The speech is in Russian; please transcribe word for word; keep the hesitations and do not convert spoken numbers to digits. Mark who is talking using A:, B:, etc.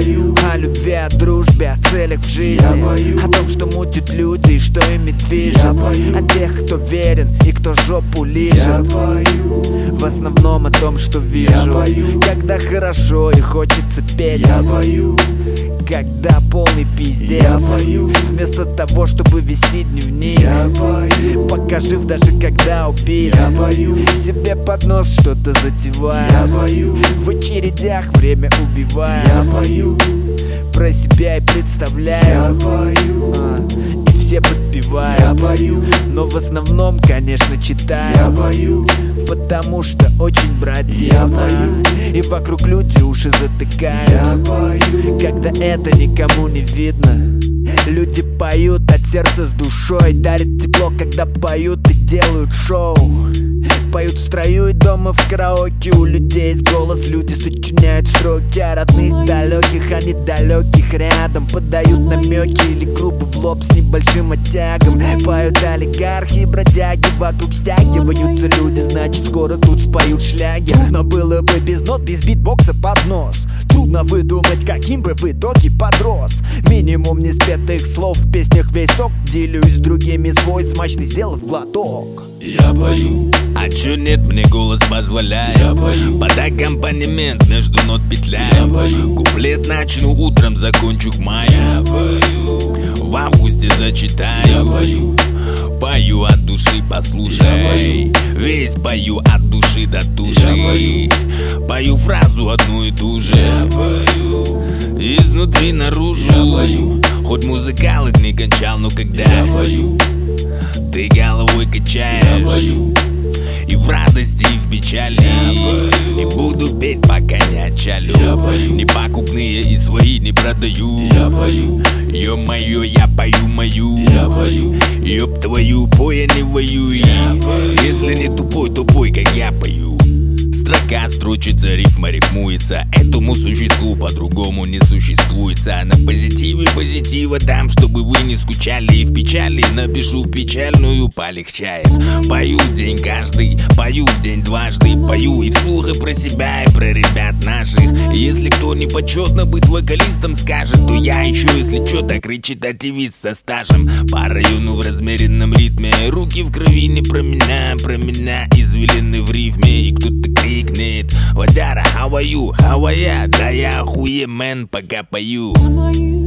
A: пою
B: о любви, о дружбе, о целях в жизни.
A: Я пою
B: о том, что мутят люди и что ими движет.
A: Я пою
B: о тех, кто верен и кто жопу лижет.
A: Я пою
B: В основном о том, что вижу.
A: Я пою
B: Когда хорошо и хочется петь.
A: Я пою
B: Когда полный пиздец.
A: Я пою
B: Вместо того, чтобы вести дневник.
A: Я пою
B: Пока жив, даже когда убит.
A: Я пою
B: Себе под нос что-то затеваю.
A: Я пою
B: В очередях время убиваю.
A: Я пою
B: Про себя и представляю.
A: Я пою
B: а, И все подпевают.
A: Я пою
B: Но в основном, конечно, читаю.
A: Я пою
B: Потому что очень
A: Я
B: противно.
A: пою
B: И вокруг люди уши затыкают.
A: Я пою
B: Когда это никому не видно. Люди поют от сердца с душой. Дарят тепло, когда поют и делают шоу. Поют в строю и дома в караоке. У людей есть голос, люди сочиняют строки о родных далеких, а недалеких рядом. Подают намеки или грубо в лоб с небольшим оттягом. Поют олигархи и бродяги, вокруг стягиваются люди. Значит, скоро тут споют шлягер. Но было бы без нот, без битбокса под нос. Трудно выдумать, каким бы в итоге подрос. Минимум неспетых слов в песнях весь сок. Делюсь с другими свой смачный, сделав глоток.
A: Я пою
C: А чё нет, мне голос позволяет.
A: Я пою
C: Под аккомпанемент между нот петляю.
A: Я пою
C: Куплет начну утром, закончу к маю.
A: Я пою
C: В августе зачитаю.
A: Я пою
C: Пою от души, послушай.
A: Я пою
C: Весь пою от души до души.
A: Я пою
C: Пою фразу одну и ту же.
A: Я пою
C: Изнутри наружу.
A: Я пою
C: Хоть музыкалок не кончал, но когда
A: Я пою
C: ты головой качаешь.
A: Я пою
C: И в радости, и в печали. И буду петь, пока не отчалю.
A: Я пою
C: Не покупные и свои не продаю.
A: Я пою
C: Ё-моё, я пою мою.
A: Я пою
C: Ёб твою, пой, а не воюй. Если не тупой, то пой, как я пою. Строка строчится, рифма рифмуется. Этому существу по-другому не существуется. На позитиве позитива дам, чтобы вы не скучали. И в печали напишу печальную, полегчает. Пою день каждый, пою в день дважды. Пою и вслух, и про себя, и про ребят наших. Если кто не почетно быть вокалистом скажет, то я еще, если чё, так речитативист со стажем. По району в размеренном ритме. Руки в крови не про меня, про меня извилины в рифме. И кто-то крикнет: Вадяра, how are you? How are ya? Да я охуемен, пока пою.